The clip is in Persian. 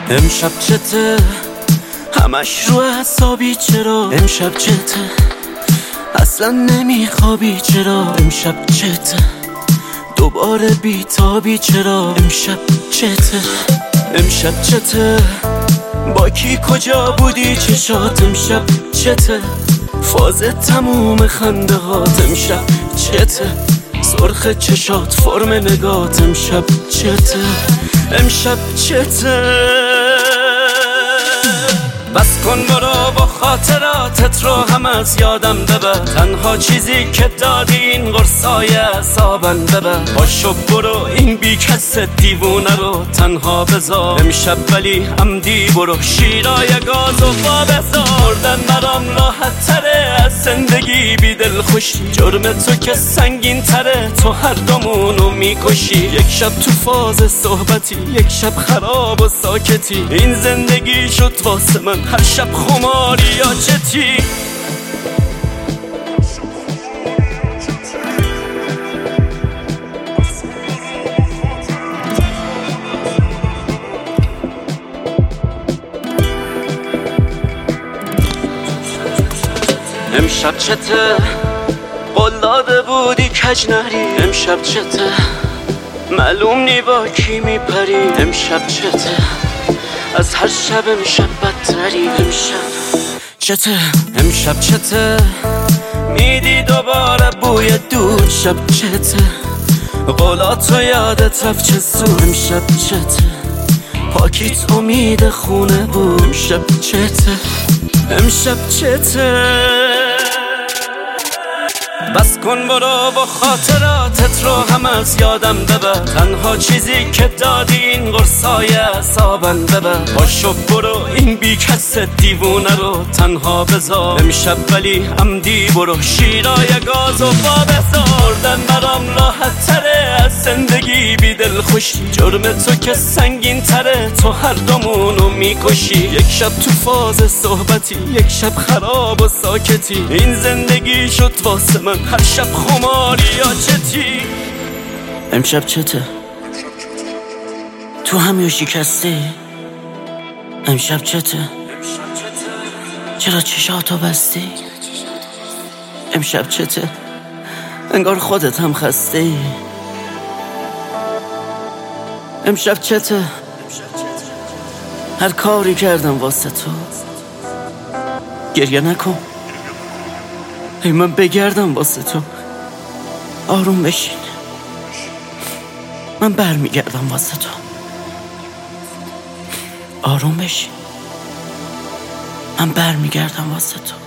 امشب چته همش رو حسابی، چرا امشب چته اصلا نمیخوابی، چرا امشب چته دوباره بیتابی، چرا امشب چته امشب چته با کی کجا بودی چشات امشب چته فاز تموم خنده هات امشب چته سرخ چشات فرم نگات امشب چته امشب چته بس کن برو با خاطراتت رو هم از یادم ببر، تنها چیزی که دادی این قرصای اعصابم ببر. باشو برو این بی کس دیوونه رو تنها بذار امشب، ولی عمدی برو شیرای گاز و با بذاردن برام راحت تره از زندگی بی دل خوشی. جرم تو که سنگین تره، تو هر دومونو میکشی. یک شب تو فاز صحبتی، یک شب خراب و ساکتی. این زندگی شد واسه من هر شب خماری یا چتی. امشب چته قول داده بودی کج نری، امشب چته معلوم نی با کی میپری. امشب چته از هر شب امشب بدتری. امشب چته امشب چته میدی دوباره بوی دود. شب چته قولاتو یادت رفت چه زود. امشب چته پاکیت امید خونه بود. امشب چته امشب چته بس کن برو با خاطراتت رو هم از یادم ببر، تنها چیزی که دادی این قرصای اعصابم ببر. باشو برو این بی کس دیوونه رو تنها بذار امشب، ولی عمدی برو شیرای گاز و با بذاردن برام راحت تره از زندگی بی دل خوشی. جرم تو که سنگین تره، تو هر دومونو میکشی. یک شب تو فاز صحبتی، یک شب خراب و ساکتی. این زندگی شد واسه من هر شب خماری یا چتی. امشب چته تو همیو شکستی. امشب چته چرا چشاتو بستی. امشب چته انگار خودت هم خستی. امشب چته هر کاری کردم واسه تو. گریه نکن ای من بگردم واسه تو. آروم بشین من برمیگردم واسه تو. آروم بشین من برمیگردم واسه تو.